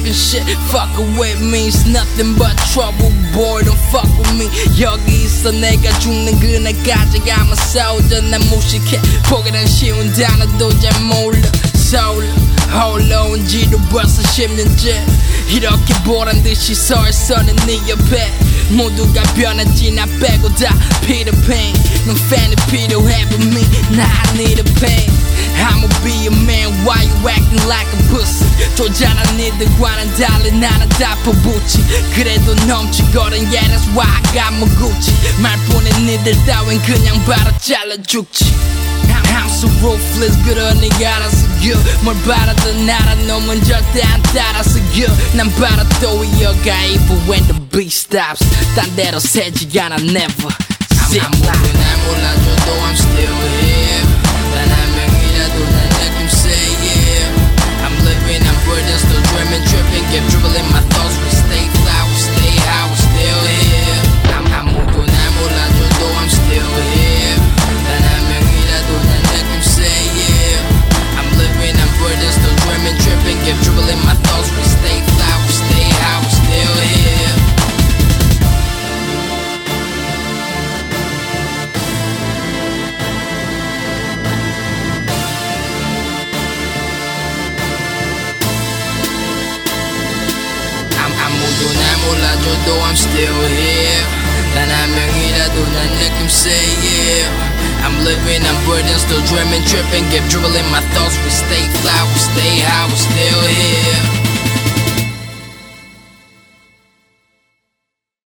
talking shit, fucking with me it's nothing but trouble. Boy don't fuck with me. 여기 있어 내가 죽는 그날까지 I'm a soldier. 난 무식해 보기는 쉬운 단어도 잘 몰라. 서울 홀로온지도 벌써 10년째. 이렇게 보란듯이 서 있어는 네 옆에. 모두가 변했지 나 빼고 다 Peter Pan. 넌 팬이 필요해 but me nah I need a pain. I'ma be a man why you acting like a pussy. 쪼잔한 니들과는 달리 나는 다 퍼붓지. 그래도 넘치거든 yeah that's why I got my Gucci. 말뿐인 니들 따윈 그냥 바로 잘라 죽지. I'm so ruthless 그러니 알아서 뭘 바라든 알아 놈은 절대 안 따라서 난 바로 또 이어가 even when the beat stops. 딴 데로 새지 않아 never sit. 아무도 날 몰라줘도 I'm still here. 단 한 명이라도 난 느낌 say yeah. I'm living, I'm breathing, still dreaming, tripping, keep dribbling my thoughts. We stay fly, we stay high, we still here. 아무도 날 몰라줘도 I'm still here. 단 한 명이라도 난 느낌 say yeah. I'm living, I'm breathing, still dreaming, tripping, keep dribbling my thoughts. We stay fly, we stay high, we still here. 아무도 날 몰라줘도 I'm still here. 단 한 명이라도 난 느낌 say yeah. I'm living, I'm breathing, still dreaming, tripping, keep dribbling my thoughts. We stay fly, we stay high, we still here.